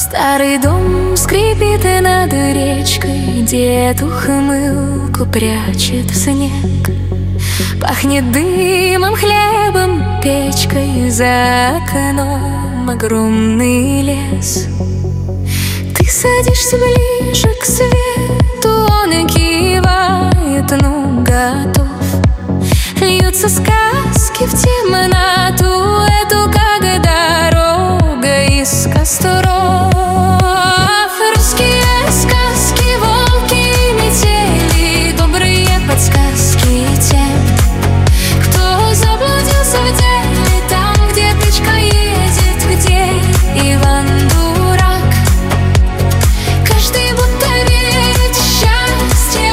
Старый дом скрипит и над речкой дед ухмылку прячет в снег. Пахнет дымом, хлебом, печкой, за окном огромный лес. Ты садишься ближе к свету, он и кивает, ну готов. Льются сказки в темноту эту, как дорога из костров. Русские сказки, волки и метели, добрые подсказки тем, кто заблудился в деле, там, где тычка едет, где Иван дурак. Каждый будто верит, счастье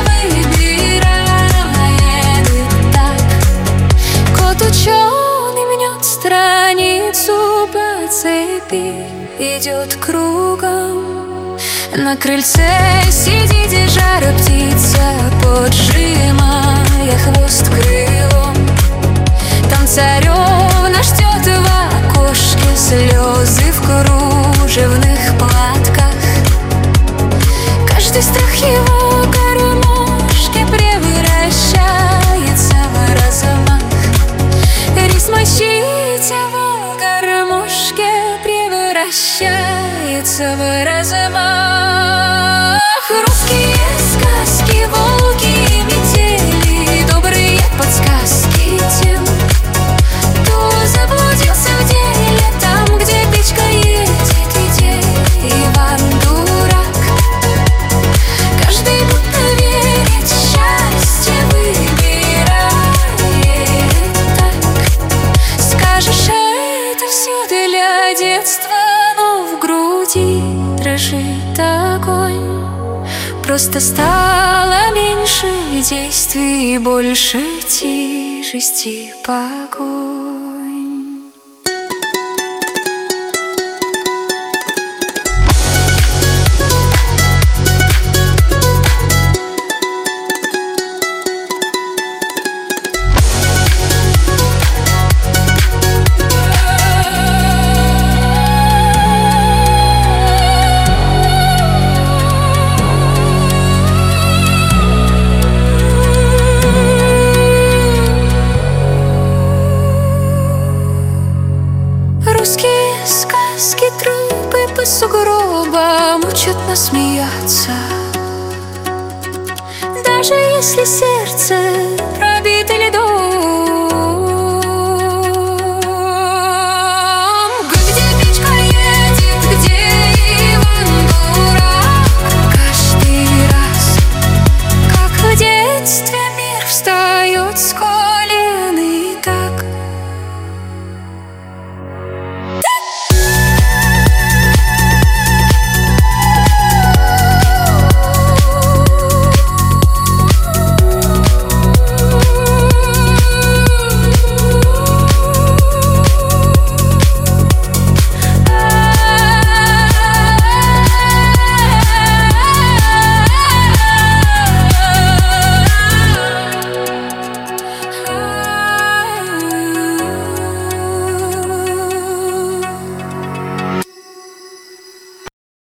выбирает и так. Кот ученый мнет страницу по цепи, идет кругом. На крыльце сидит жара птица, поджимая хвост крылом. Там царевна ждет в окошке, слезы в кружевных платках. Каждый страх его гармошки превращается в размах. Рис мочить его гармошке превращается в размах. Русские сказки, волки и метели, добрые подсказки тем, кто заблудился в деле, там, где печка едет, где Иван дурак. Каждый будто верит, счастье выбирает так. Скажешь, это все для детства, но в груди дрожит огонь. Просто стало меньше действий, больше тяжести погонь. Русские сказки, трупы по сугробам учат нас смеяться. Даже если сердце пробито льдом,